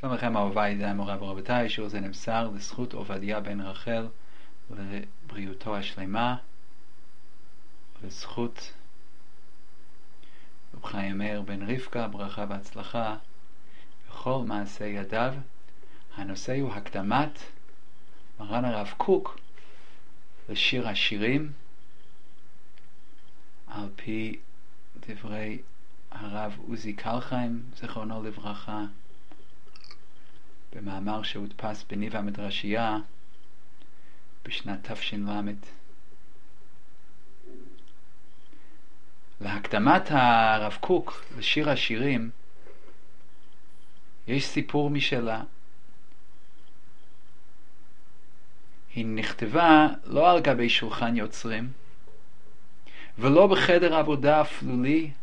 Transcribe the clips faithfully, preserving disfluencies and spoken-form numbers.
שלום לכם, אהוביי, זה המורה ורבותיי. שיעור זה נמסר לזכות עובדיה בן רחל לבריאותו השלמה, לזכות רב חיים מאיר בן רבקה, ברכה והצלחה בכל מעשה ידיו. הנושא הוא הקדמת מרן הרב קוק לשיר השירים על פי דברי הרב עוזי קלחיים זכרונו לברכה, במאמר שהודפס בניב המדרשייה בשנת תש"ל. להקדמת הרב קוק לשיר השירים יש סיפור משלה. היא נכתבה לא על גבי שולחן יוצרים ולא בחדר עבודה אפלולי.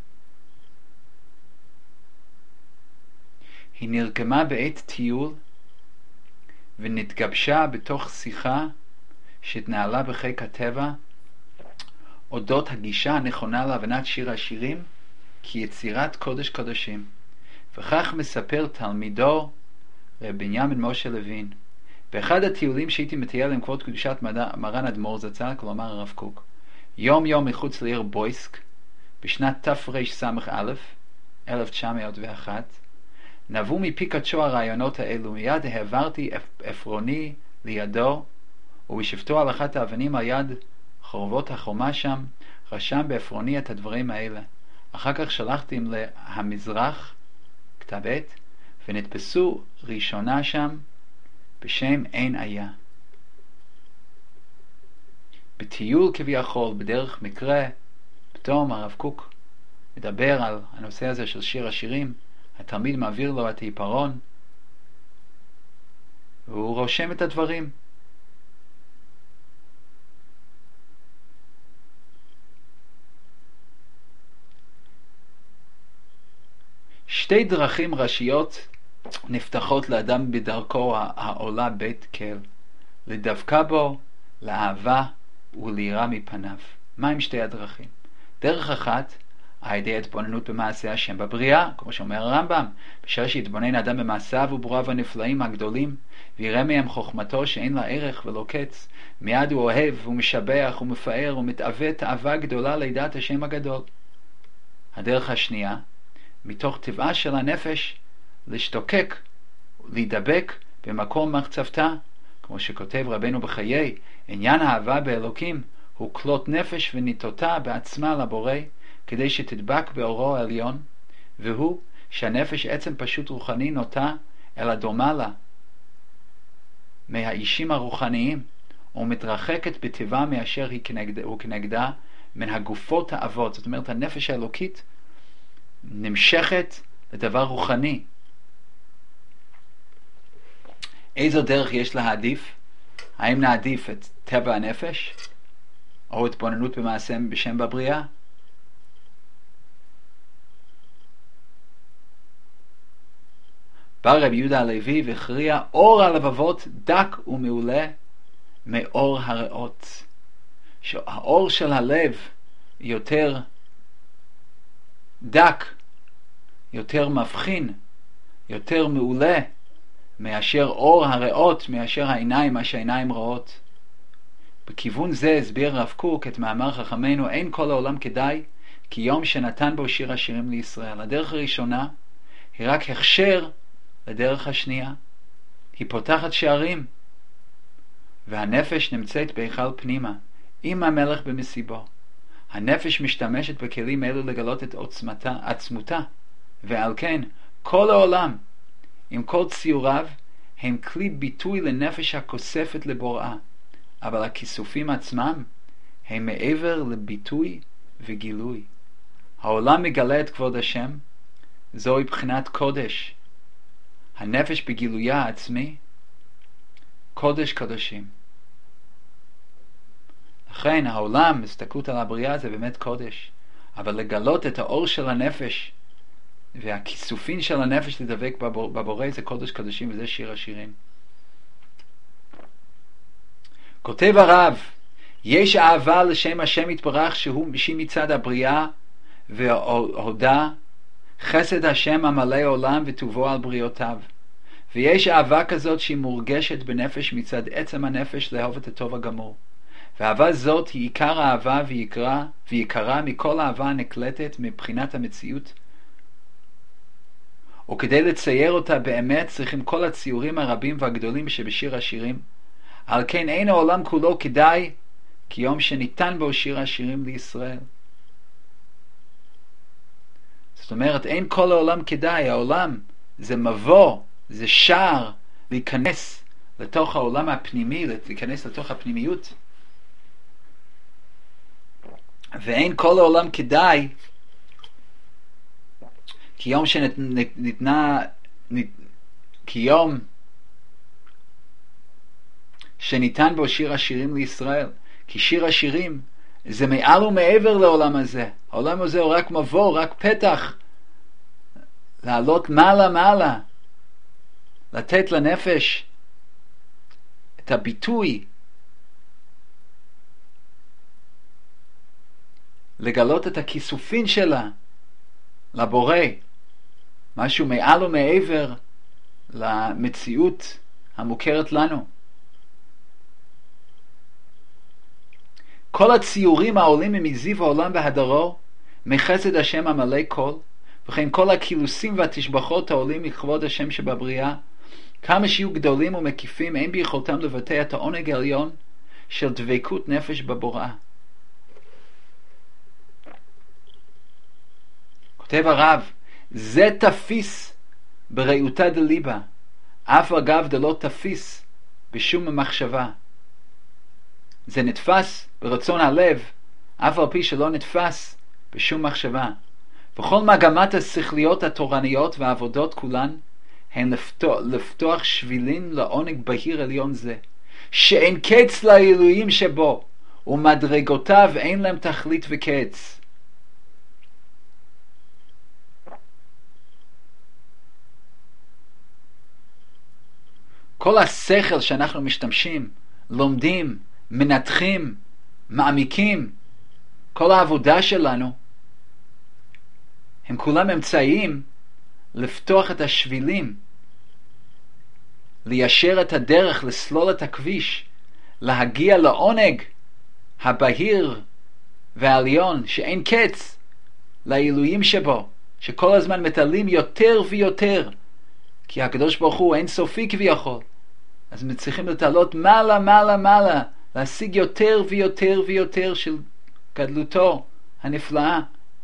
היא נרגמה בעת טיול ונתגבשה בתוך שיחה שהתנהלה בחיק הטבע אודות הגישה הנכונה להבנת שיר השירים כיצירת קודש קודשים. וכך מספר תלמידו רב בנימין משה לוין: באחד הטיולים שהייתי מטייל עם כבוד קדושת מרן אדמו"ר זצ"ל, כלומר הרב קוק, יום יום מחוץ לעיר בויסק בשנת תרס"א אלף תשע מאות ואחת, נבעו מפי קדשו הרעיונות האלו. מיד העברתי עפרוני לידו, ובשבתו על אחת האבנים על יד חורבות החומה שם רשם בעפרוני את הדברים האלה. אחר כך שלחתי להמזרח כתב עת, ונתפסו ראשונה שם בשם אין היה. בטיול כביכול, בדרך מקרה, פתאום הרב קוק מדבר על הנושא הזה של שיר השירים. התלמיד מעביר לו את העיפרון והוא רושם את הדברים. שתי דרכים ראשיות נפתחות לאדם בדרכו העולה בית כל: לדבקה בו, לאהבה וליראה מפניו. מה עם שתי הדרכים? דרך אחת, על ידי התבוננות במעשה השם בבריאה, כמו שאומר הרמב"ם, בשביל שיתבונן אדם במעשיו וברוריו הנפלאים הגדולים ויראה מהם חוכמתו שאין לה ערך ולא קץ, מיד הוא אוהב ומשבח ומפאר ומתאווה תאווה גדולה לידעת השם הגדול. הדרך השנייה, מתוך טבעה של הנפש להשתוקק, להידבק במקום מחצבתה, כמו שכותב רבנו בחיי: עניין האהבה באלוקים הוא כלות נפש וניטותה בעצמה לבורא, כדי שתדבק באורו העליון, והוא שהנפש עצם פשוט רוחני נוטה אלא דומה לה מהאישים הרוחניים, ומתרחקת בטבעה מאשר היא כנגד, הוא כנגדה מן הגופות האבות. זאת אומרת, הנפש האלוקית נמשכת לדבר רוחני. איזו דרך יש להעדיף? האם נעדיף את טבע הנפש או התבוננות במעשה בשם בבריאה? בא רבי יהודה הלוי והכריע: אור הלבבות דק ומעולה מאור הריאות. שהאור של הלב יותר דק, יותר מבחין, יותר מעולה מאשר אור הריאות, מאשר העיניים, מה שהעיניים רואות. בכיוון זה הסביר רב קוק את מאמר חכמינו: אין כל העולם כדאי כי יום שנתן בו שיר השירים לישראל. הדרך הראשונה היא רק הכשר לדרך השנייה. היא פותחת שערים, והנפש נמצאת בהיכל פנימה עם המלך במסיבו. הנפש משתמשת בכלים אלו לגלות את עוצמתה, עצמותה, ועל כן כל העולם עם כל ציוריו הם כלי ביטוי לנפש הכוספת לבוראה, אבל הכיסופים עצמם הם מעבר לביטוי וגילוי. העולם מגלה את כבוד השם, זוהי בחינת קודש. הנפש בגילויה העצמי קודש קודשים. לכן העולם, הסתכלות על הבריאה, זה באמת קודש, אבל לגלות את האור של הנפש והכיסופין של הנפש לדבק בבור, בבורא, זה קודש קודשים, וזה שיר השירים. כותב הרב: יש אהבה לשם השם יתברך שהוא מצד הבריאה וההודה, חסד השם המלא עולם וטובו על בריאותיו, ויש אהבה כזאת שהיא מורגשת בנפש מצד עצם הנפש לאהוב את הטוב הגמור. ואהבה זאת היא עיקר האהבה ויקרה, ויקרה מכל אהבה הנקלטת מבחינת המציאות. וכדי לצייר אותה באמת צריכים כל הציורים הרבים והגדולים שבשיר השירים. על כן אין העולם כולו כדאי כי יום שניתן בו שיר השירים לישראל. זאת אומרת, אין כל העולם כדאי. העולם זה מבוא, זה שער להיכנס לתוך העולם הפנימי, להיכנס לתוך הפנימיות. ואין כל העולם כדאי כי יום שניתנה, כי יום שניתן בו שיר השירים לישראל. כי שיר השירים זה מעל ומעבר לעולם הזה. העולם הזה הוא רק מבוא, רק פתח לעלות מעלה מעלה, לתת לנפש את הביטוי, לגלות את הכיסופין שלה לבורא, משהו מעל ומעבר למציאות המוכרת לנו. כל הציורים העולים ממזיו העולם והדרו, מחסד השם המלא כל, וכן כל הקילוסים והתשבחות העולים מכבוד השם שבבריאה, כמה שיהיו גדולים ומקיפים, אין ביכולתם לבטא את העונג העליון של דבקות נפש בבוראה. כותב הרב, זה תפיס בראותה דליבה, אף אגב דלא תפיס בשום מחשבה. זה נתפס ברצון הלב, אף על פי שלא נתפס בשום מחשבה. וכל מגמת השכליות התורניות והעבודות כולן, הן לפתוח, לפתוח שבילין לעונג בהיר עליון זה, שאין קץ לאלוהים שבו, ומדרגותיו אין להם תכלית וקץ. כל השכל שאנחנו משתמשים, לומדים, מנתחים, מעמיקים, כל העבודה שלנו, הם כולם אמצעים לפתוח את השבילים, ליישר את הדרך, לסלול את הכביש, להגיע לעונג הבהיר והעליון שאין קץ לאלוהים שבו, שכל הזמן מתעלים יותר ויותר, כי הקדוש ברוך הוא אין סופי כביכול. אז צריכים לתעלות מעלה מעלה מעלה, להשיג יותר ויותר ויותר של גדלותו הנפלאה.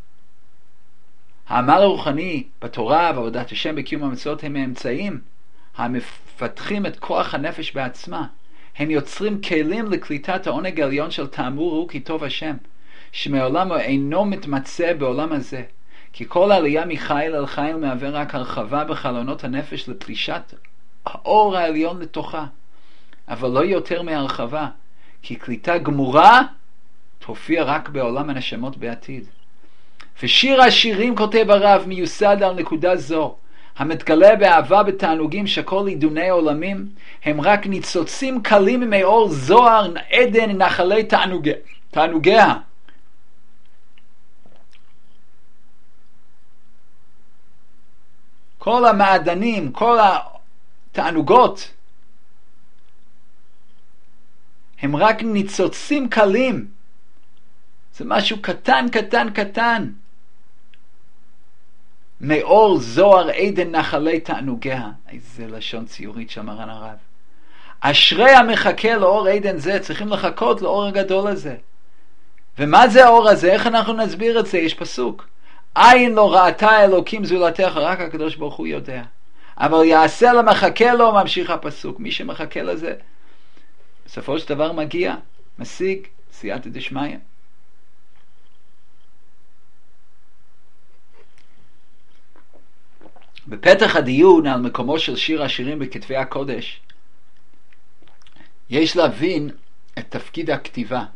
העמל הרוחני בתורה ועבודת השם בקיום המצוות הם האמצעים המפתחים את כוח הנפש בעצמה. הם יוצרים כלים לקליטת העונג העליון של תאמור הוא כי טוב השם, שמעולם אינו מתמצא בעולם הזה, כי כל העלייה מחיל אל חיל מהווה רק הרחבה בחלונות הנפש לפלישת האור העליון לתוכה, אבל לא יותר מהרחבה, כי קליטה גמורה תופיע רק בעולם הנשמות בעתיד. ושיר השירים, כותב הרב, מיוסד על נקודה זו, המתגלה באהבה בתענוגים שכל עידוני עולמים הם רק ניצוצים קלים מאור זוהר עדן נחלי תענוגיה, תענוגיה. כל המעדנים, כל התענוגות הם רק ניצוצים קלים. זה משהו קטן קטן קטן מאור זוהר עדן נחלי תענוגיה. איזה לשון ציורית של מרן הרב. אשרי המחכה לאור עדן זה, צריכים לחכות לאור הגדול הזה. ומה זה האור הזה? איך אנחנו נסביר את זה? יש פסוק, עין לא ראתה אלוקים זולתך, רק הקדוש ברוך הוא יודע. אבל יעשה למחכה לו, ממשיך הפסוק, מי שמחכה לזה בסופו של דבר מגיע, משיג סייעתא דשמיא. בפתח הדיון על מקומו של שיר השירים בכתבי הקודש, יש להבין את תפקיד הכתיבה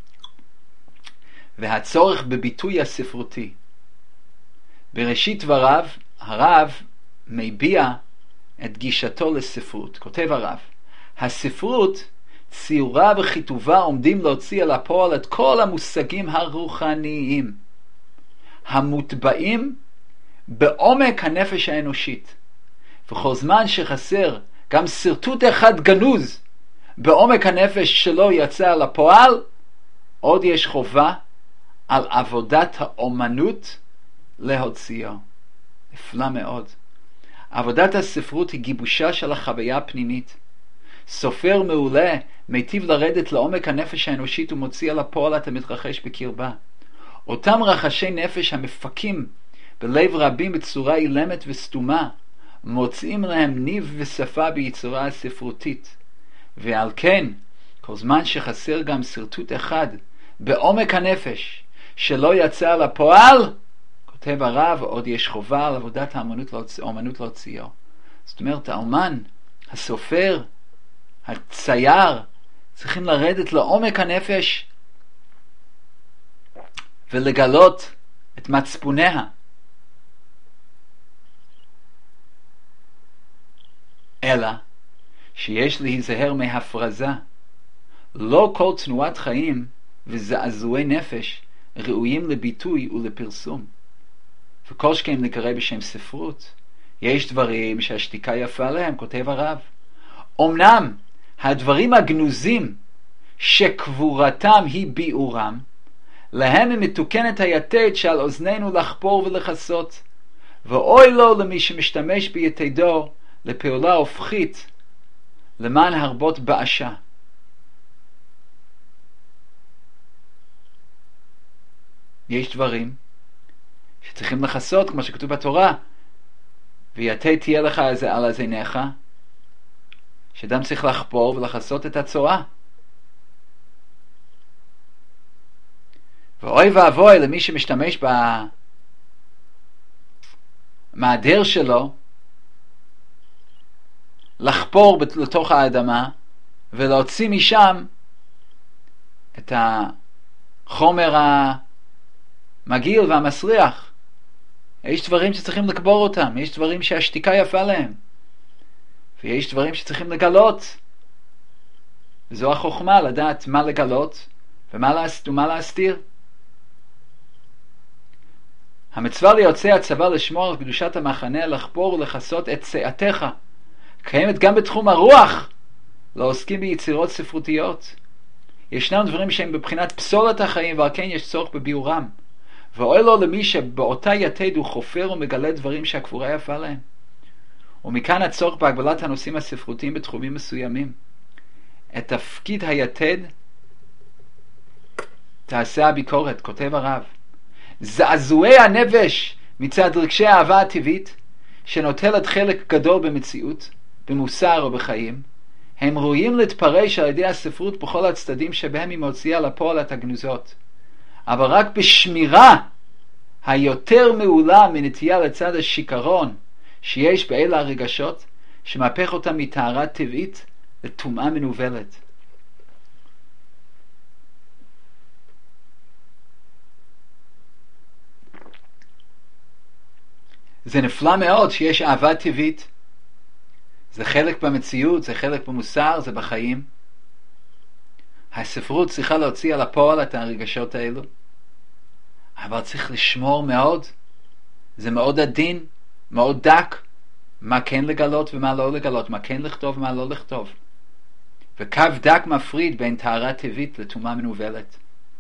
והצורך בביטוי הספרותי. בראשית דבריו הרב מביע את גישתו לספרות. כותב הרב, הספרות ציורה וכיתובה עומדים להוציא אל הפועל את כל המושגים הרוחניים המוטבעים בעומק הנפש האנושית, וכל זמן שחסר גם שרטוט אחד גנוז בעומק הנפש שלו יצא לפועל, עוד יש חובה על עבודת האומנות להוציאו. נפלא מאוד. עבודת הספרות היא גיבושה של החוויה הפנימית. סופר מעולה מיטיב לרדת לעומק הנפש האנושית ומוציא על הפועל את המתרחש בקרבה. אותם רחשי נפש המפקים בלב רבים בצורה אילמת וסתומה, מוצאים להם ניב ושפה ביצירה הספרותית. ועל כן, כל זמן שחסר גם שרטוט אחד בעומק הנפש שלא יצא לפועל, כותב הרב, עוד יש חובה על עבודת האמנות להוציאו. זאת אומרת, האומן, הסופר, הצייר, צריכים לרדת לעומק הנפש ולגלות את מצפוניה. אלא שיש להיזהר מהפרזה. לא כל תנועת חיים וזעזועי נפש ראויים לביטוי ולפרסום. וכל שכן נקרא בשם ספרות, יש דברים שהשתיקה יפה להם, כותב הרב. אמנם הדברים הגנוזים שקבורתם היא ביאורם, להם מתוקנת היתד שעל אוזנינו לחפור ולחסות, ואוי לו למי שמשתמש ביתדו לפעולה הופכית למען הרבות באשה. יש דברים שצריכים לחסות, כמו שכתוב בתורה, ויתד תהיה לך על אזניך, שאדם צריך לחפור ולחסות את הצואה. ואוי ואבוי למי שמשתמש במעדר שלו לחפור לתוך האדמה ולהוציא משם את החומר המגעיל והמסריח. יש דברים שצריכים לקבור אותם, יש דברים שהשתיקה יפה להם, ויש דברים שצריכים לגלות. וזו החוכמה, לדעת מה לגלות ומה, להס... ומה להסתיר. המצווה ליוצאי הצבא לשמור על קדושת המחנה, לחפור ולחסות את צאתך, קיימת גם בתחום הרוח, לא עוסקים ביצירות ספרותיות. ישנם דברים שהם בבחינת פסולת החיים, ועל כן יש צורך בביאורם. ואוי לו למי שבאותה יתד הוא חופר ומגלה דברים שהקבורה יפה להם. ומכאן הצורך בהגבלת הנושאים הספרותיים בתחומים מסוימים. את תפקיד היתד תעשה הביקורת, כותב הרב. זעזועי הנפש מצד רגשי האהבה הטבעית, שנוטלת חלק גדול במציאות, במוסר או בחיים, הם ראויים להתפרש על ידי הספרות בכל הצדדים שבהם היא מוציאה לפועל את הגנוזות. אבל רק בשמירה היותר מעולה מנטייה לצד השיקרון שיש באלה הרגשות, שמהפך אותם מטהרה טבעית לטומאה מנובלת. זה נפלא מאוד שיש אהבה טבעית. זה חלק במציאות, זה חלק במוסר, זה בחיים. הספרות צריכה להוציא על הפועל את הרגשות האלו, אבל צריך לשמור מאוד. זה מאוד עדין, מאוד דק, מה כן לגלות ומה לא לגלות, מה כן לכתוב ומה לא לכתוב. וקו דק מפריד בין טהרה טבעית לטומאה מנובלת.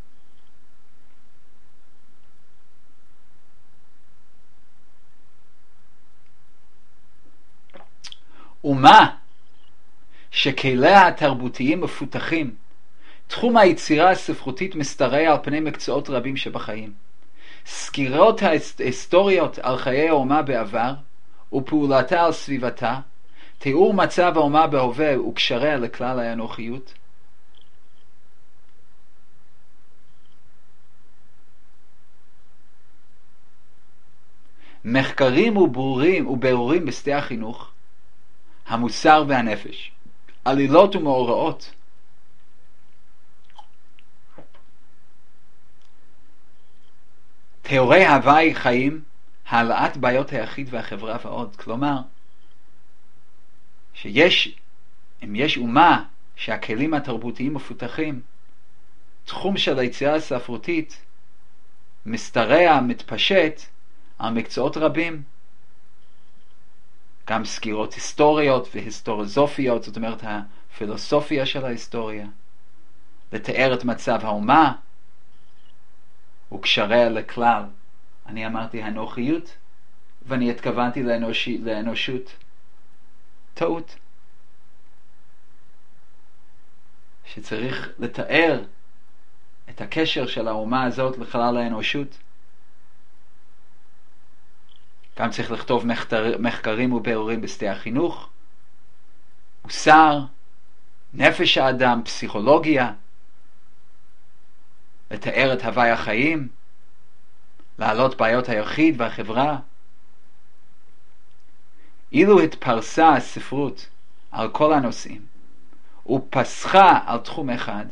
ומה שכליה התרבותיים מפותחים, תחום היצירה הספרותית משתרע על פני מקצועות רבים שבחיים. סקירות ההיסטוריות על חיי האומה בעבר ופעולתה על סביבתה, תיאור מצב האומה בהווה וקשריה לכלל האנוכיות, מחקרים וברורים וברורים בשדה החינוך, המוסר והנפש, עלילות ומאורעות, תיאורי הוואי חיים, העלאת בעיות היחיד והחברה ועוד. כלומר, שיש, אם יש אומה שהכלים התרבותיים מפותחים, תחום של היצירה הספרותית משתרע, מתפשט על מקצועות רבים. גם סקירות היסטוריות והיסטוריזופיות, זאת אומרת הפילוסופיה של ההיסטוריה, לתאר את מצב האומה וקשריה לכלל. אני אמרתי הנוחיות, ואני התכוונתי לאנושי, לאנושות. טעות. שצריך לתאר את הקשר של האומה הזאת לכלל האנושות. גם צריך לכתוב מחקר, מחקרים ובירורים בשדה החינוך, מוסר, נפש האדם, פסיכולוגיה, לתאר את הווי החיים, להעלות בעיות היחיד והחברה. אילו התפרסה הספרות על כל הנושאים ופסחה על תחום אחד,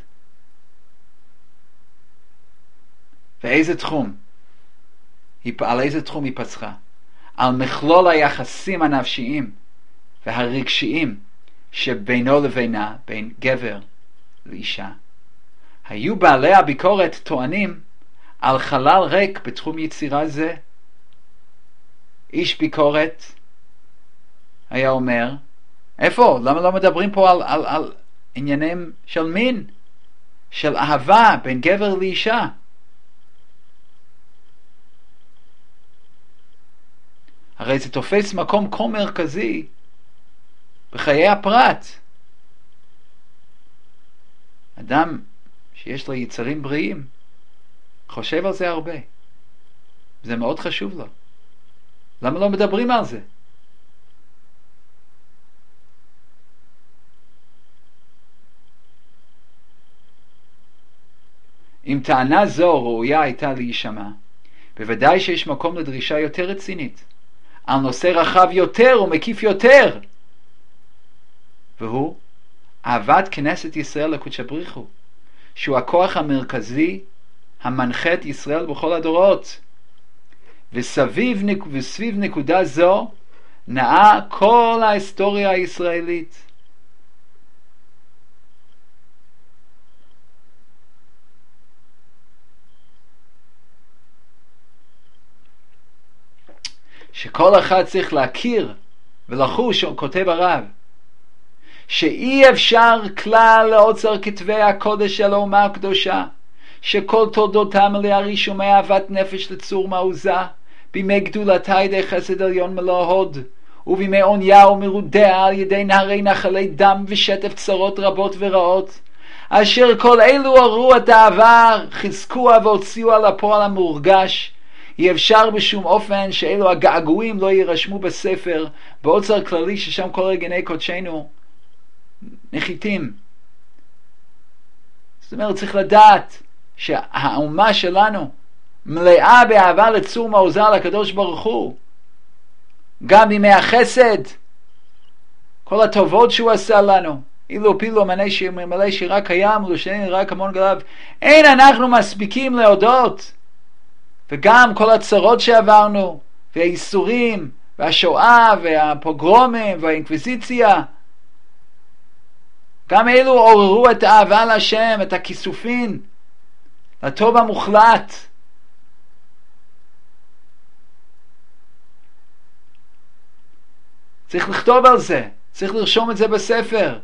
ואיזה תחום? על איזה תחום היא פסחה? על מכלול היחסים הנפשיים והרגשיים שבינו לבינה, בין גבר לאישה. היו בעלי הביקורת טוענים על חלל ריק בתחום יצירה זה. איש ביקורת היה אומר, איפה? למה לא מדברים פה על, על, על עניינים של מין, של אהבה בין גבר לאישה? הרי זה תופס מקום כה מרכזי בחיי הפרט. אדם שיש לו יצרים בריאים חושב על זה הרבה. זה מאוד חשוב לו. למה לא מדברים על זה? אם טענה זו ראויה הייתה להישמע, בוודאי שיש מקום לדרישה יותר רצינית, על נושא רחב יותר ומקיף יותר, והוא אהבת כנסת ישראל לקודש בריך הוא, שהוא הכוח המרכזי המנחה את ישראל בכל הדורות. וסביב, וסביב נקודה זו נעה כל ההיסטוריה הישראלית. שכל אחד צריך להכיר ולחוש, כותב הרב, שאי אפשר כלל לאוצר כתבי הקודש של האומה הקדושה, שכל תולדותם מלאה רישומי אהבת נפש לצור מעוזה, בימי גדולתה ידי חסד עליון מלוא הוד, ובימי עוניה ומרודיה על ידי נהרי נחלי דם ושטף צרות רבות ורעות, אשר כל אלו הראו את העבר, חזקוה והוציאו על הפועל המורגש. אי אפשר בשום אופן שאלו הגעגועים לא יירשמו בספר, באוצר כללי ששם כל רגני קודשנו נחיתים. זאת אומרת, צריך לדעת שהאומה שלנו מלאה באהבה לצור מעוזה לקדוש ברוך הוא, גם בימי החסד, כל הטובות שהוא עשה לנו. אילו פילו מלא שירה קיים ולשני רק המון גלב, אין אנחנו מספיקים להודות. וגם כל הצרות שעברנו, והאיסורים, והשואה, והפוגרומים, והאינקוויזיציה, גם אלו עוררו את האהבה להשם, את הכיסופין, לטוב המוחלט. צריך לכתוב על זה, צריך לרשום את זה בספר.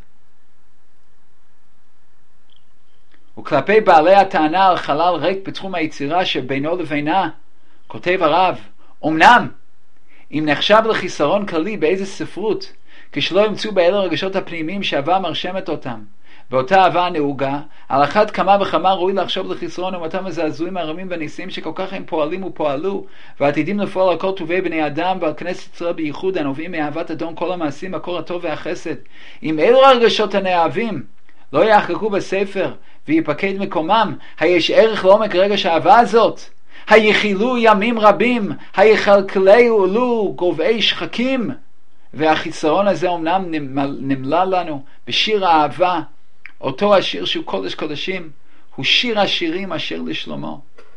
וכלפי בעלי הטענה על חלל ריק בתחום היצירה שבינו לבינה, כותב הרב, אמנם, אם נחשב לחיסרון כללי באיזה ספרות, כשלא ימצאו באלה הרגשות הפנימיים שאהבה מרשמת אותם, באותה אהבה הנהוגה, על אחת כמה וכמה ראוי לחשוב לחיסרון ומתם הזעזועים הרמים והניסים שכל כך הם פועלים ופועלו, ועתידים לפעול על כל טובי בני אדם ועל כנסת ישראל בייחוד, הנובעים מאהבת אדון כל המעשים, מקור הטוב והחסד. אם אלו הרגשות הנאהבים לא יחקקו בספר ויפקד מקומם, היש ערך לעומק רגש האהבה הזאת, היחילו ימים רבים, היחלקלהו לו גובעי שחקים. והחיסרון הזה אומנם נמלה לנו בשיר האהבה, אותו השיר שהוא קודש קודשים, הוא שיר השירים אשר לשלמה.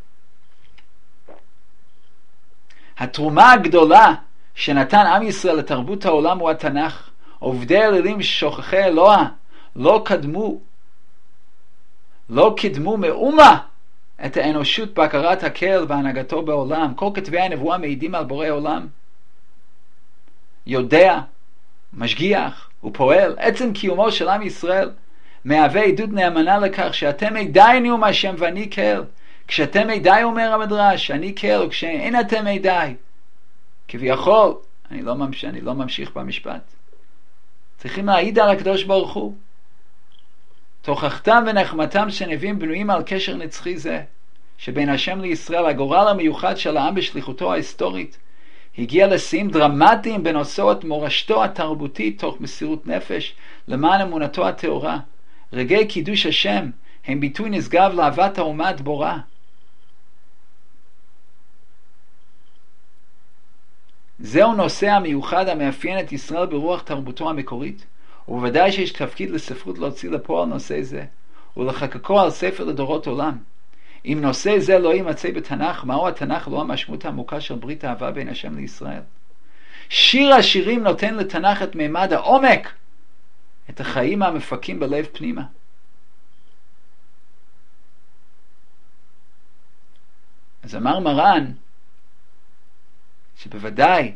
התרומה הגדולה שנתן עם ישראל לתרבות העולם הוא התנ"ך. עובדי אלילים שוכחי אלוה לא קדמו לא קדמו מאומה את האנושות בהכרת הקהל והנהגתו בעולם. כל כתבי הנבואה מעידים על בורא עולם. יודע, משגיח, הוא פועל. עצם קיומו של עם ישראל מהווה עדות נאמנה לכך שאתם עדיי נאום השם ואני קהל. כשאתם עדיי אומר המדרש, אני קהל, וכשאין אתם עדיי, כביכול, אני לא ממשיך, אני לא ממשיך במשפט. צריכים להעיד על הקדוש ברוך הוא. תוכחתם ונחמתם שנביאים בנויים על קשר נצחי זה, שבין השם לישראל, הגורל המיוחד של העם בשליחותו ההיסטורית, הגיע לשיאים דרמטיים בנושאו את מורשתו התרבותית תוך מסירות נפש למען אמונתו הטהורה. רגעי קידוש השם הם ביטוי נשגב לאהבת האומה הדבורה. זהו נושא המיוחד המאפיין את ישראל ברוח תרבותו המקורית, ובוודאי שיש תפקיד לספרות להוציא לפועל נושא זה, ולחקקו על ספר לדורות עולם. אם נושא זה לא יימצא בתנ"ך, מהו התנ"ך לא המשמעות העמוקה של ברית האהבה בין השם לישראל? שיר השירים נותן לתנ"ך את מימד העומק, את החיים המפקים בלב פנימה. אז אמר מרן, שבוודאי,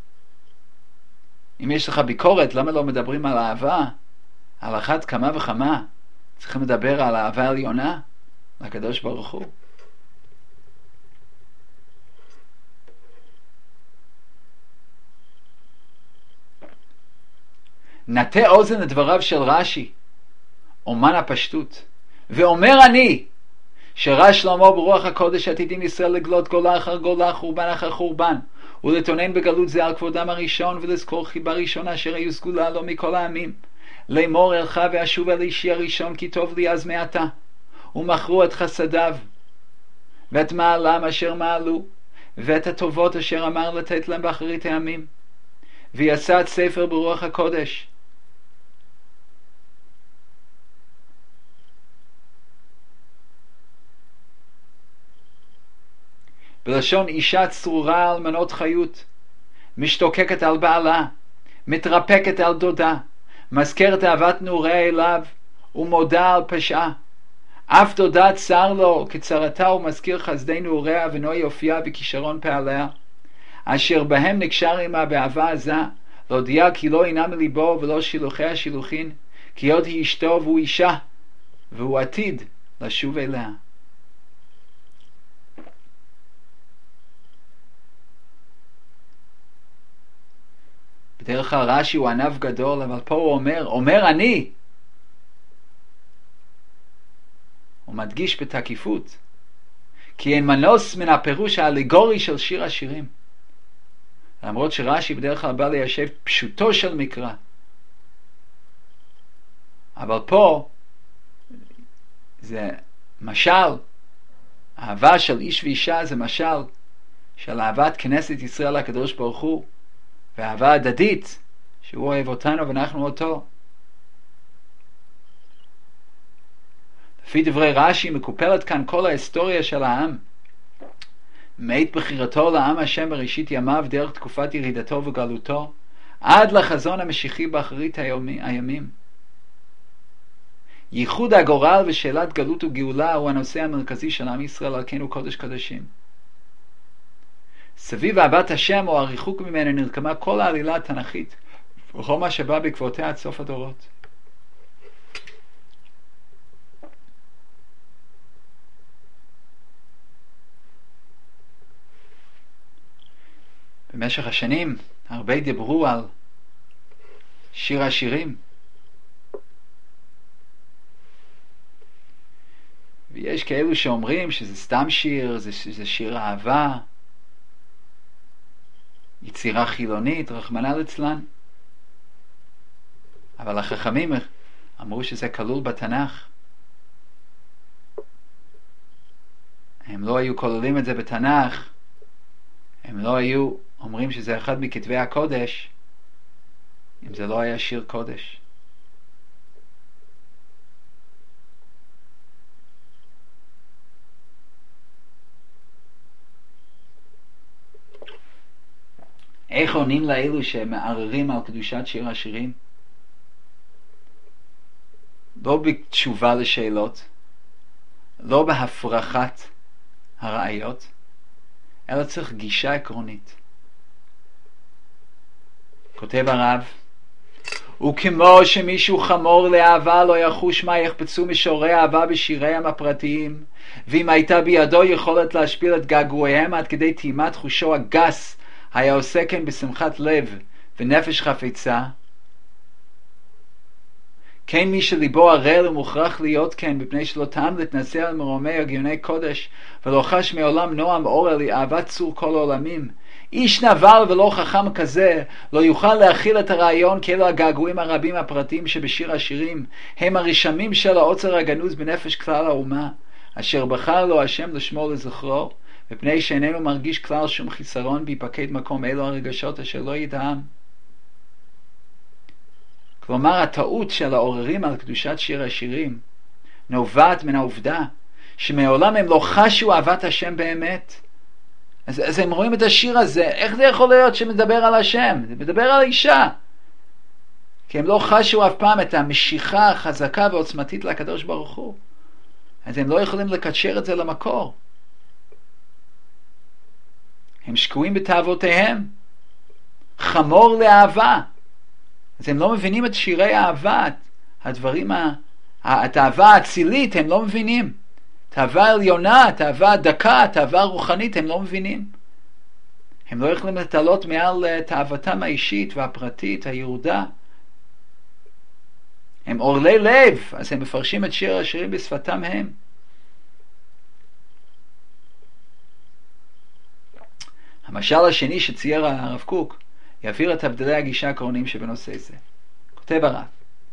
אם יש לך ביקורת, למה לא מדברים על אהבה? על אחת כמה וכמה, צריכים לדבר על אהבה עליונה לקדוש ברוך הוא. נטה אוזן לדבריו של רש"י, אומן הפשטות, ואומר אני, שראה שלמה ברוח הקודש עתידים ישראל לגלות גולה אחר גולה, חורבן אחר חורבן, ולתונן בגלות זה על כבודם הראשון, ולזכור חיבה ראשון אשר היו סגולה לו מכל העמים, לאמור אלך ואשוב אל אישי הראשון כי טוב לי אז מעתה, ומכרו את חסדיו ואת מעלם אשר מעלו ואת הטובות אשר אמר לתת להם באחרית הימים, ויסד ספר ברוח הקודש. בלשון אישה צרורה על מנות חיות, משתוקקת על בעלה, מתרפקת על דודה, מזכרת אהבת נעוריה אליו ומודה על פשעה. אף דודה צר לו כצרתה ומזכיר חסדי נעוריה ונוי יופייה וכישרון פעליה, אשר בהם נקשר עמה באהבה עזה, להודיע כי לא אינה מליבו ולא שילוחיה שילוחין, כי עוד היא אשתו והוא אישה, והוא עתיד לשוב אליה. בדרך כלל רש"י הוא ענב גדול, אבל פה הוא אומר, אומר אני. הוא מדגיש בתקיפות, כי אין מנוס מן הפירוש האלגורי של שיר השירים. למרות שרש"י בדרך כלל בא ליישב פשוטו של מקרא. אבל פה זה משל, אהבה של איש ואישה זה משל של אהבת כנסת ישראל לקדוש ברוך הוא, ואהבה הדדית, שהוא אוהב אותנו ואנחנו אותו. לפי דברי רש"י מקופלת כאן כל ההיסטוריה של העם, מעת בחירתו לעם השם בראשית ימיו דרך תקופת ירידתו וגלותו, עד לחזון המשיחי באחרית הימים. ייחוד הגורל ושאלת גלות וגאולה הוא הנושא המרכזי של עם ישראל, על כן הוא קודש קודשים. סביב אהבת השם או הריחוק ממנו נרקמה כל העלילה התנ"כית וכל מה שבא בעקבותיה עד סוף הדורות. במשך השנים הרבה דיברו על שיר השירים, ויש כאלו שאומרים שזה סתם שיר, זה, זה שיר אהבה, יצירה חילונית, רחמנא ליצלן. אבל החכמים אמרו שזה כלול בתנ"ך. הם לא היו כוללים את זה בתנ"ך, הם לא היו אומרים שזה אחד מכתבי הקודש, אם זה לא היה שיר קודש. איך עונים לאלו שמערערים על קדושת שיר השירים? לא בתשובה לשאלות, לא בהפרחת הראיות, אלא צריך גישה עקרונית. כותב הרב, וכמו שמישהו חמור לאהבה לא יחוש מה יחפצו משורי אהבה בשיריהם הפרטיים, ואם הייתה בידו יכולת להשפיל את געגועיהם עד כדי טעימת חושו הגס, היה עושה כן בשמחת לב ונפש חפצה. כן מי שליבו ערל ומוכרח להיות כן, מפני שלא טעם להתנשא על מרומי הגיוני קודש, ולא חש מעולם נועם אור על אהבת צור כל העולמים. איש נבל ולא חכם כזה לא יוכל להכיל את הרעיון כאילו הגעגועים הרבים הפרטיים שבשיר השירים הם הרשמים של העוצר הגנוז בנפש כלל האומה, אשר בחר לו השם לשמור לזכרו, מפני שאיננו מרגיש כלל שום חיסרון ביפקד מקום אלו הרגשות אשר לא ידעם. כלומר, הטעות של העוררים על קדושת שיר השירים נובעת מן העובדה שמעולם הם לא חשו אהבת השם באמת. אז, אז הם רואים את השיר הזה, איך זה יכול להיות שמדבר על השם? זה מדבר על האישה. כי הם לא חשו אף פעם את המשיכה החזקה ועוצמתית לקדוש ברוך הוא. אז הם לא יכולים לקשר את זה למקור. הם שקועים בתאוותיהם. חמור לאהבה. אז הם לא מבינים את שירי האהבה, הדברים, את האהבה האצילית הם לא מבינים. תאווה עליונה, תאווה דקה, תאווה רוחנית, הם לא מבינים. הם לא יכולים לתלות מעל תאוותם האישית והפרטית, הירודה. הם אורלי לב, אז הם מפרשים את שיר השירים בשפתם הם. המשל השני שצייר הרב קוק יבהיר את הבדלי הגישה העקרוניים שבנושא זה. כותב הרב,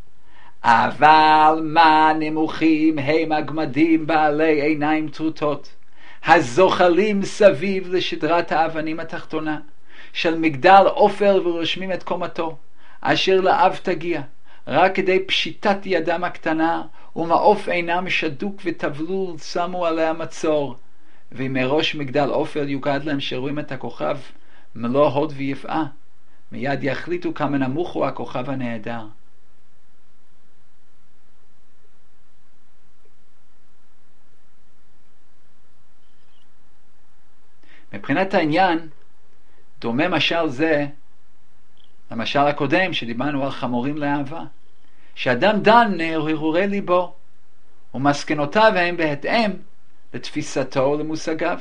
אבל מה נמוכים הם הגמדים בעלי עיניים טרוטות, הזוחלים סביב לשדרת האבנים התחתונה, של מגדל עופר ורושמים את קומתו, אשר לאב תגיע, רק כדי פשיטת ידם הקטנה, ומעוף עינם שדוק וטבלול שמו עליה מצור, ואם מראש מגדל עופר יוגד להם שרואים את הכוכב מלוא הוד ויפעה, מיד יחליטו כמה נמוך הוא הכוכב הנהדר. מבחינת העניין, דומה משל זה למשל הקודם שדיברנו על חמורים לאהבה, שאדם דן הרהורי ליבו, ומסקנותיו הם בהתאם לתפיסתו ולמושגיו.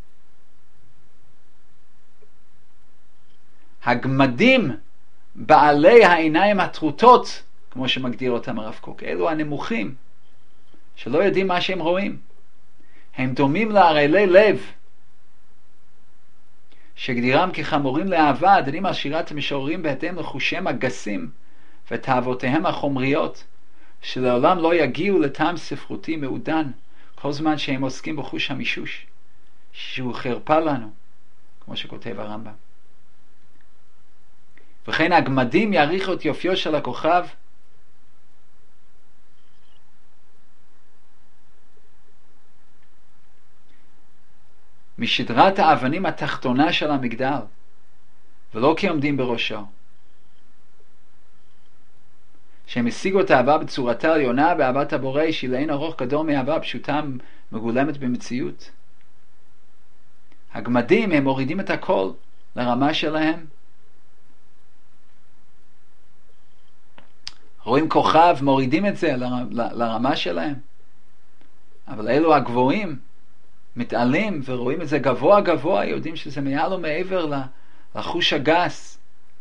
הגמדים בעלי העיניים הטרוטות, כמו שמגדיר אותם הרב קוק, אלו הנמוכים, שלא יודעים מה שהם רואים. הם דומים לערלי לב, שגדירם כחמורים לאהבה, דנים על שירת המשוררים בהתאם לחושיהם הגסים ותאוותיהם החומריות, שלעולם לא יגיעו לטעם ספרותי מעודן, כל זמן שהם עוסקים בחוש המישוש, שהוא חרפה לנו, כמו שכותב הרמב"ם. וכן הגמדים יעריכו את יופיו של הכוכב, משדרת האבנים התחתונה של המגדל, ולא כי עומדים בראשו. שהם השיגו את האהבה בצורתה העליונה, באהבת הבורא שהיא לאין ארוך גדול מאהבה פשוטה מגולמת במציאות. הגמדים הם מורידים את הכל לרמה שלהם. רואים כוכב, מורידים את זה לרמה שלהם. אבל אלו הגבוהים מתעלים ורואים את זה גבוה גבוה, יודעים שזה מעל ומעבר לחוש הגס.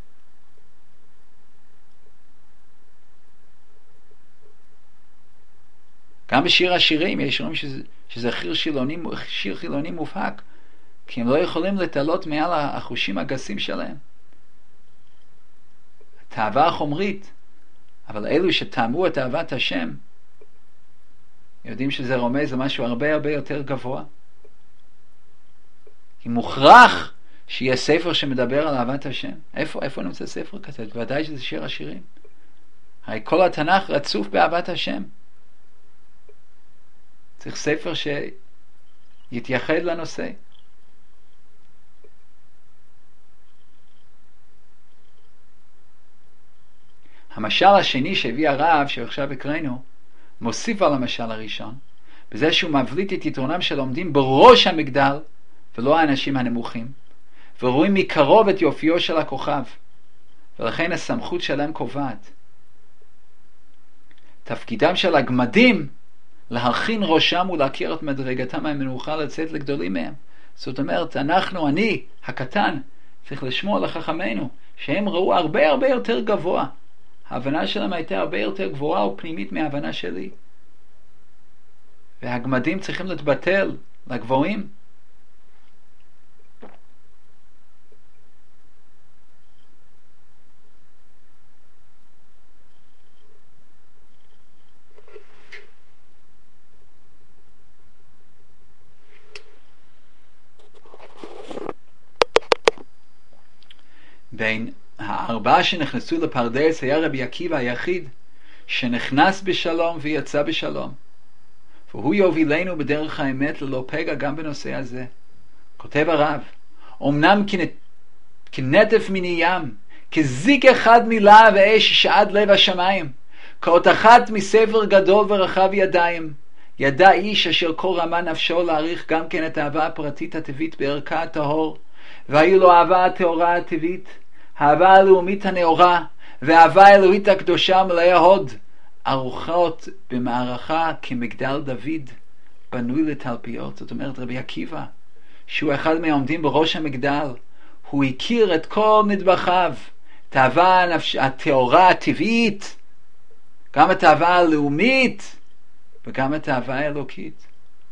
גם בשיר השירים יש רואים שזה, שזה שיר, חילוני, שיר חילוני מובהק, כי הם לא יכולים לתלות מעל החושים הגסים שלהם. התאווה החומרית, אבל אלו שטעמו את אהבת השם, יודעים שזה רומז למשהו הרבה הרבה יותר גבוה. כי מוכרח שיהיה ספר שמדבר על אהבת השם. איפה, איפה נמצא ספר כזה? ודאי שזה שיר השירים. הרי כל התנ"ך רצוף באהבת השם. צריך ספר שיתייחד לנושא. המשל השני שהביא הרב, שעכשיו הקראנו, מוסיף על המשל הראשון, בזה שהוא מבליט את יתרונם של עומדים בראש המגדל, ולא האנשים הנמוכים, ורואים מקרוב את יופיו של הכוכב, ולכן הסמכות שלהם קובעת. תפקידם של הגמדים להכין ראשם ולהכיר את מדרגתם המנוחה לצאת לגדולים מהם. זאת אומרת, אנחנו, אני, הקטן, צריך לשמוע לחכמינו, שהם ראו הרבה הרבה יותר גבוה. ההבנה שלהם הייתה הרבה יותר גבוהה ופנימית מההבנה שלי. והגמדים צריכים להתבטל לגבוהים. בין הארבעה שנכנסו לפרדס היה רבי עקיבא היחיד שנכנס בשלום ויצא בשלום, והוא יובילנו בדרך האמת ללא פגע גם בנושא הזה. כותב הרב, אמנם כנטף מני ים, כזיק אחד מלהב אש שעד לב השמיים, כאות אחת מספר גדול ורחב ידיים, ידע איש אשר כה רמה נפשו להעריך גם כן את האהבה הפרטית הטבעית בערכה הטהור, והיו לו אהבה הטהורה הטבעית, האהבה הלאומית הנאורה, והאהבה האלוהית הקדושה מלאה הוד, ארוחות במערכה כמגדל דוד, בנוי לתלפיות. זאת אומרת, רבי עקיבא, שהוא אחד מהעומדים בראש המגדל, הוא הכיר את כל נדבחיו, את האהבה הטהורה הטבעית, גם את האהבה הלאומית, וגם את האהבה האלוקית.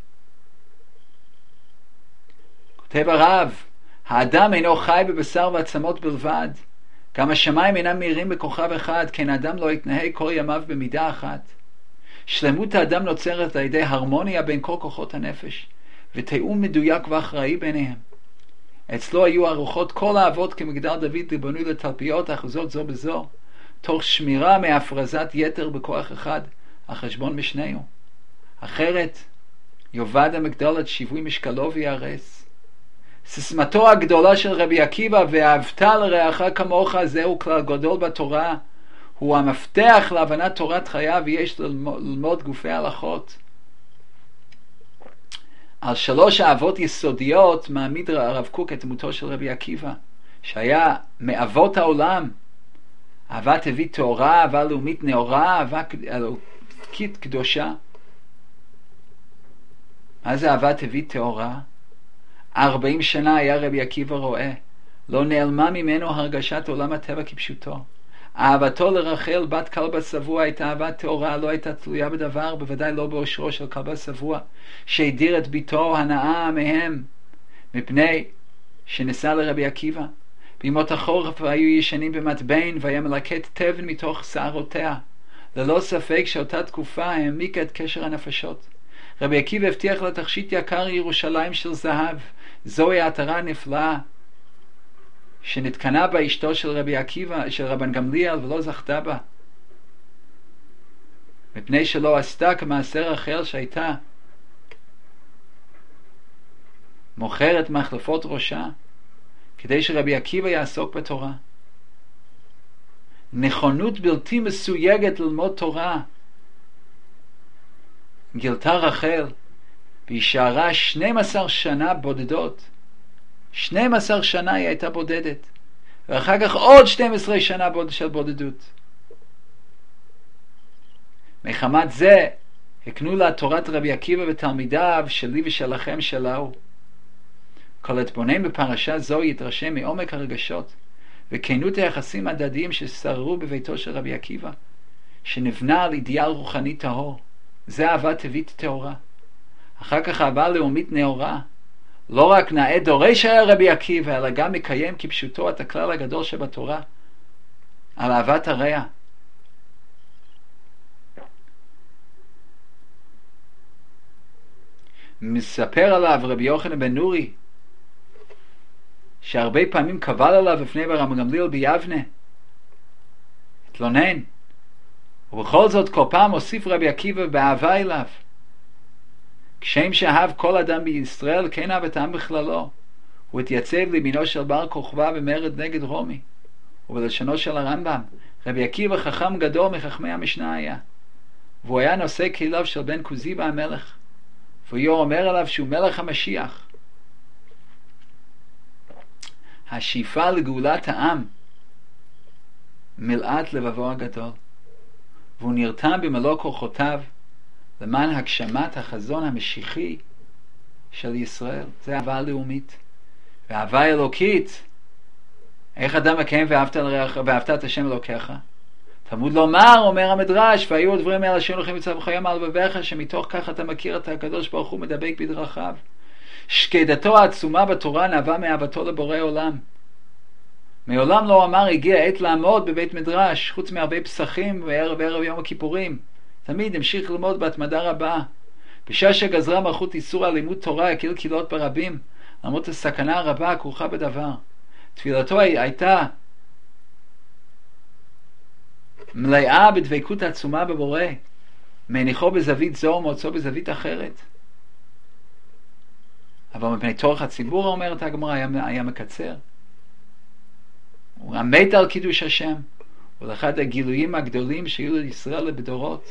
כותב הרב, האדם אינו חי בבשר ועצמות בלבד, גם השמיים אינם מהירים בכוכב אחד, כן האדם לא יתנהג כל ימיו במידה אחת. שלמות האדם נוצרת על ידי הרמוניה בין כל כוחות הנפש, ותיאום מדויק ואחראי ביניהם. אצלו היו ארוחות כל האבות כמגדל דוד לבנוי לתלפיות אחוזות זו בזו, תוך שמירה מהפרזת יתר בכוח אחד, החשבון משנהו. אחרת, יובד המגדל את שיווי משקלו ויערס. סיסמתו הגדולה של רבי עקיבא, ואהבת לרעך כמוך, זהו כלל גדול בתורה, הוא המפתח להבנת תורת חייו, ויש ללמוד גופי הלכות. על שלוש אהבות יסודיות מעמיד הרב קוק את דמותו של רבי עקיבא, שהיה מאבות העולם, אהבה טבעית טהורה, אהבה לאומית נאורה, אהבה אלוקית קדושה. מה זה אהבה טבעית טהורה? ארבעים שנה היה רבי עקיבא רואה, לא נעלמה ממנו הרגשת עולם הטבע כפשוטו. אהבתו לרחל בת כלבה שבוע הייתה אהבה טהורה, לא הייתה תלויה בדבר, בוודאי לא באושרו של כלבה שבוע, שהדיר את ביתו הנאה מהם, מפני שנסע לרבי עקיבא. בימות החורף היו ישנים במטבן, והיה מלקט תבן מתוך שערותיה. ללא ספק שאותה תקופה העמיקה את קשר הנפשות. רבי עקיבא הבטיח לה תכשיט יקר ירושלים של זהב. זוהי העטרה הנפלאה שנתקנה בה אשתו של רבי עקיבא, של רבן גמליאל, ולא זכתה בה, מפני שלא עשתה כמעשר רחל שהייתה מוכרת מחלפות ראשה כדי שרבי עקיבא יעסוק בתורה. נכונות בלתי מסויגת ללמוד תורה גילתה רחל, והיא שערה שתים עשרה שנה בודדות. שתים עשרה שנה היא הייתה בודדת, ואחר כך עוד שתים עשרה שנה של בודדות. מחמת זה הקנו לה תורת רבי עקיבא ותלמידיו, שלי ושלכם שלהו. כל התבונן בפרשה זו יתרשם מעומק הרגשות וכנות היחסים הדדיים ששררו בביתו של רבי עקיבא, שנבנה על אידיאל רוחני טהור. זה אהבה טבעית טהורה. אחר כך אהבה לאומית נאורה. לא רק נאה דורש היה רבי עקיבא, אלא גם מקיים כפשוטו את הכלל הגדול שבתורה על אהבת הרע. מספר עליו רבי יוחנן בן נורי שהרבה פעמים קבל עליו לפני רבן גמליאל ביבנה, התלונן, ובכל זאת כל פעם הוסיף רבי עקיבא באהבה אליו. כשם שאהב כל אדם בישראל, כן אהב את העם בכללו. הוא התייצב לימינו של בר כוכבא במרד נגד רומי. ובלשונו של הרמב"ם, רבי עקיבא חכם גדול מחכמי המשנה היה, והוא היה נושא כליו של בן קוזיבא המלך, והוא אומר עליו שהוא מלך המשיח. השאיפה לגאולת העם מלאת לבבו הגדול, והוא נרתם במלוא כוחותיו למען הגשמת החזון המשיחי של ישראל. זה אהבה לאומית ואהבה אלוקית. איך אדם מקיים ואהבת לרעך ואהבת את השם אלוקיך? תלמוד לומר, אומר המדרש, והיו הדברים האלה אשר הולכים לצווך היום על לבביך, שמתוך כך אתה מכיר את הקדוש ברוך הוא מדבק בדרכיו. שקדתו העצומה בתורה נבעה מאהבתו לבורא עולם. מעולם לא אמר הגיע עת לעמוד בבית מדרש, חוץ מהרבה פסחים וערב ערב יום הכיפורים. תמיד המשיך ללמוד בהתמדה רבה. בשעה שגזרה מלכות איסור על לימוד תורה הקיל קילות ברבים, למרות הסכנה הרבה הכרוכה בדבר. תפילתו הייתה מלאה בדבקות עצומה בבורא, מניחו בזווית זו ומוצאו בזווית אחרת. אבל מפני צורך הציבור, אומרת הגמרא, היה, היה מקצר. הוא עמד על קידוש השם, הוא אחד הגילויים הגדולים שהיו לישראל בדורות.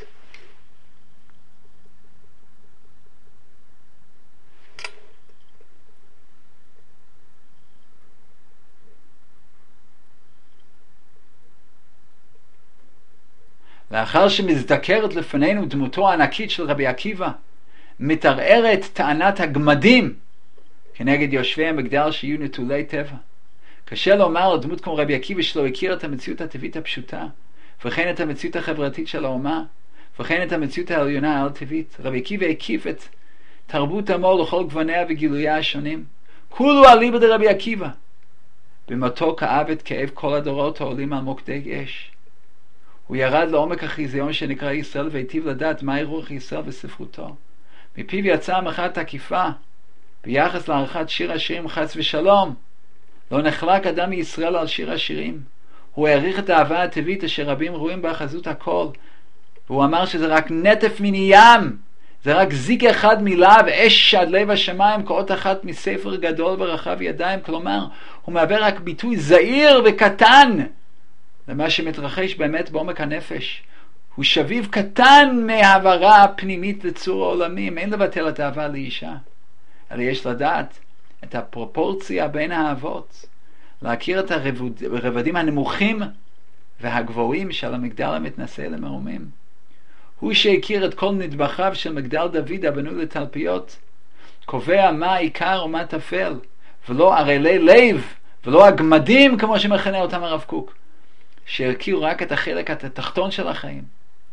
לאחר שמזדקרת לפנינו דמותו הענקית של רבי עקיבא, מתערערת טענת הגמדים כנגד יושבי המגדל שיהיו נטולי טבע. קשה לומר על דמות כמו רבי עקיבא שלא הכיר את המציאות הטבעית הפשוטה, וכן את המציאות החברתית של האומה, וכן את המציאות העליונה העל-טבעית. רבי עקיבא הקיף את תרבות עמו לכל גווניה וגילויה השונים. כולו אליבא דרבי עקיבא. במותו כאב את כאב כל הדורות העולים על מוקדי אש. הוא ירד לעומק החיזיון שנקרא ישראל והיטיב לדעת מהי רוח ישראל וספרותו. מפיו יצאה מחאה תקיפה ביחס לערכת שיר השירים חס ושלום. לא נחלק אדם מישראל על שיר השירים. הוא העריך את האהבה הטבעית אשר רבים רואים בה חזות הכל, והוא אמר שזה רק נטף מני ים, זה רק זיק אחד מלהב אש עד לב השמיים, כאות אחת מספר גדול ורחב ידיים. כלומר, הוא מהווה רק ביטוי זעיר וקטן למה שמתרחש באמת בעומק הנפש. הוא שביב קטן מהעברה הפנימית לצור העולמים. אין לבטל את האהבה לאישה, אלא יש לדעת את הפרופורציה בין האהבות, להכיר את הרבדים הנמוכים והגבוהים של המגדל המתנשא למרומים. הוא שהכיר את כל נדבכיו של מגדל דוד הבנוי לתלפיות, קובע מה עיקר ומה תפל, ולא ערלי לב ולא הגמדים כמו שמכנה אותם הרב קוק, שהכירו רק את החלק התחתון של החיים.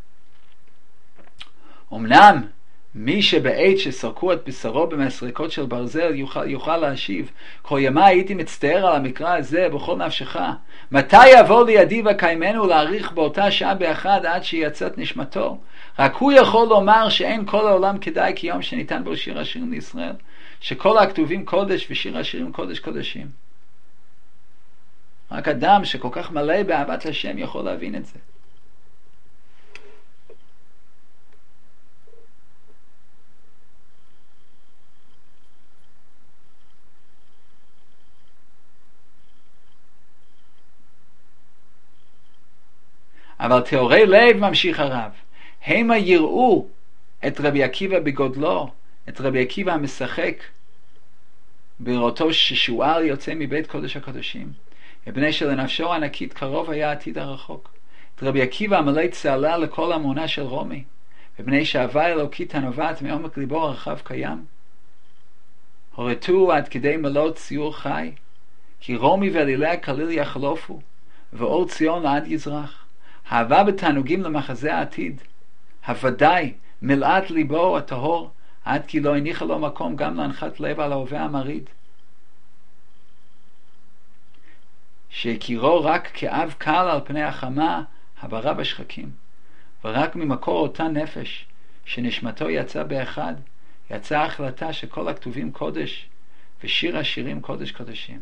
אמנם מי שבעת שסרקו את בשרו במסרקות של ברזל יוכל, יוכל להשיב, כל ימה הייתי מצטער על המקרא הזה בכל נפשך. מתי יבוא לידי וקיימנו להאריך באותה שעה באחד עד שיצאת נשמתו? רק הוא יכול לומר שאין כל העולם כדאי כיום שניתן בו שיר השירים לישראל, שכל הכתובים קודש ושיר השירים קודש קודשים. רק אדם שכל כך מלא באהבת השם יכול להבין את זה. אבל תיאורי לב, ממשיך הרב, המה יראו את רבי עקיבא בגודלו, את רבי עקיבא המשחק בראותו ששועל יוצא מבית קודש הקודשים, מפני שלנפשו הענקית קרוב היה העתיד הרחוק. את רבי עקיבא המלא צהלה לכל המונה של רומי, מפני שהאהבה האלוקית הנובעת מעומק ליבו הרחב קיים. הורתו עד כדי מלוא ציור חי, כי רומי ואלילי הכליל יחלופו, ואור ציון לעד יזרח. אהבה בתענוגים למחזה העתיד, הוודאי מלאת ליבו הטהור, עד כי לא הניחה לו מקום גם להנחת לב על ההווה המריד. שהכירו רק כאב קל על פני החמה הברה בשחקים, ורק ממקור אותה נפש שנשמתו יצא באחד, יצאה החלטה שכל הכתובים קודש ושיר השירים קודש קודשים.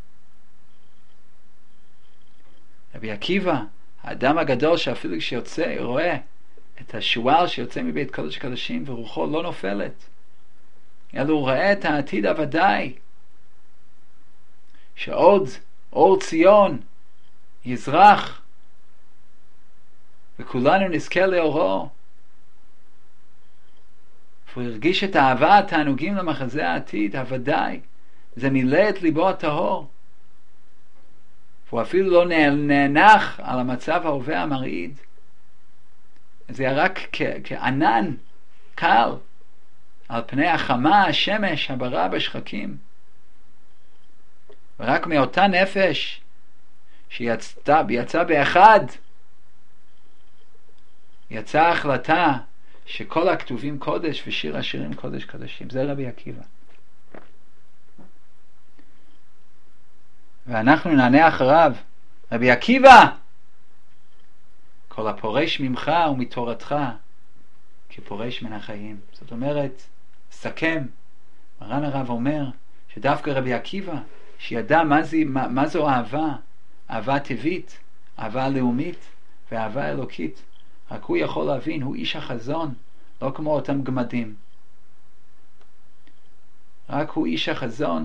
רבי עקיבא, האדם הגדול שאפילו כשיוצא, רואה את השועל שיוצא מבית קודש קודשים ורוחו לא נופלת, אלא הוא רואה את העתיד הוודאי, שעוד אור ציון יזרח וכולנו נזכה לאורו. והוא הרגיש את האהבה התענוגים למחזה העתיד הוודאי, זה מילא את ליבו הטהור, והוא אפילו לא נאנח על המצב ההווה המרעיד. זה רק כענן קל על פני החמה, השמש, הברה בשחקים. ורק מאותה נפש שיצא יצא באחד, יצאה החלטה שכל הכתובים קודש ושיר השירים קודש קודשים. זה רבי עקיבא. ואנחנו נענה אחריו, רבי עקיבא, כל הפורש ממך ומתורתך כפורש מן החיים. זאת אומרת, סכם, מרן הרב אומר שדווקא רבי עקיבא, שידע מה, זה, מה, מה זו אהבה, אהבה טבעית, אהבה לאומית ואהבה אלוקית, רק הוא יכול להבין, הוא איש החזון, לא כמו אותם גמדים. רק הוא איש החזון.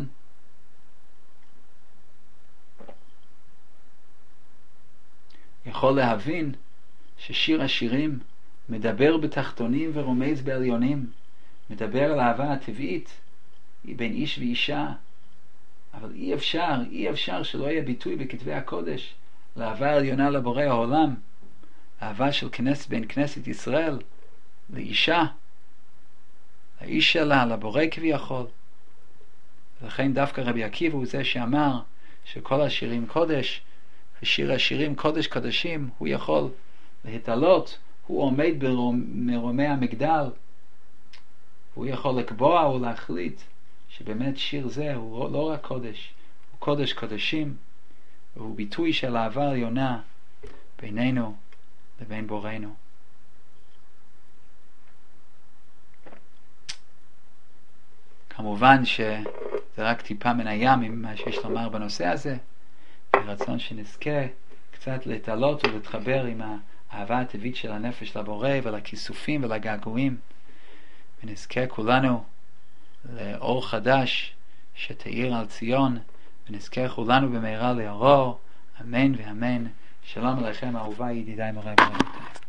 יכול להבין ששיר השירים מדבר בתחתונים ורומז בעליונים, מדבר על האהבה הטבעית בין איש ואישה, אבל אי אפשר, אי אפשר שלא יהיה ביטוי בכתבי הקודש לאהבה העליונה לבורא העולם, אהבה של כנסת בין כנסת ישראל לאישה, לאיש שלה, לבורא כביכול. ולכן דווקא רבי עקיבא הוא זה שאמר שכל השירים קודש, ושיר השירים קודש קודשים, הוא יכול להתעלות, הוא עומד במרומי המגדל, הוא יכול לקבוע ולהחליט שבאמת שיר זה הוא לא רק קודש, הוא קודש קודשים, והוא ביטוי של אהבה עליונה בינינו לבין בורנו. כמובן שזה רק טיפה מן הים ממה שיש לומר בנושא הזה, ברצון שנזכה קצת להתעלות ולהתחבר עם האהבה הטבעית של הנפש לבורא ולכיסופים ולגעגועים, ונזכה כולנו לאור חדש שתאיר על ציון, ונזכה כולנו במהרה לאורו, אמן ואמן. שלום עליכם אהוביי ידידיי מוריי ורבותיי.